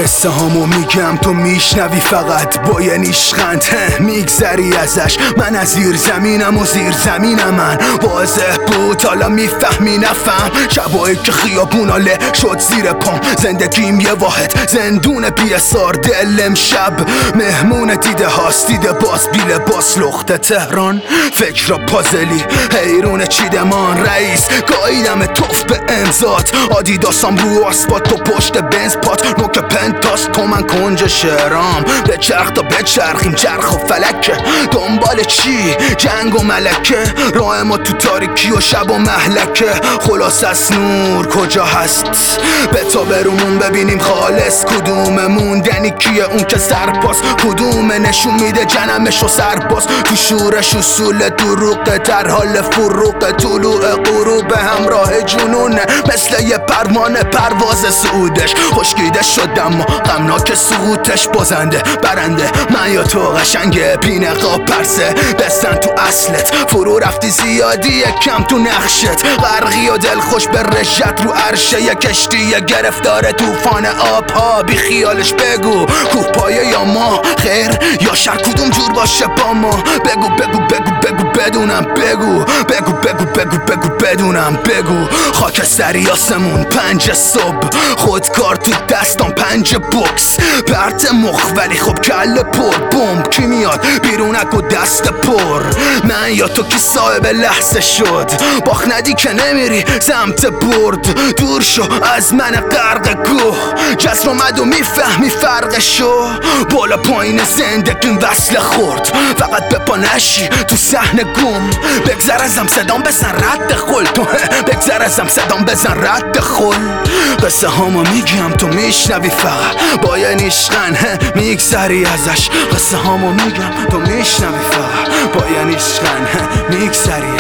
قصه هامو میگم تو میشنوی فقط با یه نیشخند میگذری ازش. من از زیر زمینم و زیر زمینم من واضح بود حالا میفهمی نفهم. شبایی که خیابوناله شد زیر پام زندگیم یه واحد زندون بی اثار. دل امشب مهمون دیده هاست دیده باز بی لباس لخت تهران فکر را پازلی حیرون چیدمان رئیس گاییدم توف به امضات آدیداسام رو آسفالت تو پشت بنز پات نوک پنتاس تو من کنج شهرام به چرخ تا بچرخیم چرخ و فلکه دنبال چی جنگ و ملکه راه ما تو تاریکی و شب و محلکه خلاص از نور کجا هست به تا برومون ببینیم خالص کدوم موندنی کیه اون که سرپاس کدوم نشون میده جنمش و سرباز تو شورش اصول دروغه در حال فروغ طلوع غروب همراه جنونه مثل یه پروانه پرواز سعودش خشکیده شدم اما غمناک سقوطش بازنده برنده من یا تو قشنگ بی نقاب پرسه بستن تو اصلت فرو رفتی زیادی کم تو نقشت غرقی و دل خوش به رشت رو عرشه یه کشتی گرفتار توفان آب ها بی خیالش بگو کوه پایه یا ما خیر یا شر کدوم جور باشه با ما بگو بگو بگو بگو بدونم بگو بگو بگو بگو بگو بدونم بگو خاکستری آسمون 5 صبح خودکار تو دستان 5 بوکس پرت مخ ولی خب کل پر بمب کی میاد بیرونک و دست پر من یا تو کی صاحب لحظه شد باخ ندی که نمیری سمت برد دور شو از من غرق گوه جسر اومد و میفهمی فرقشو بالا پایین زندگیم وصله خورد فقط به پا نشی تو صحنه گم بگذر ازم صدام بزن رد خل تو بگذر ازم صدام بزن رد خل قصه هامو میگم تو میشنوی فقط با یه نیشخن میگذری ازش قصه هامو میگم تو میشنوی فقط با یه نیشخن میگذری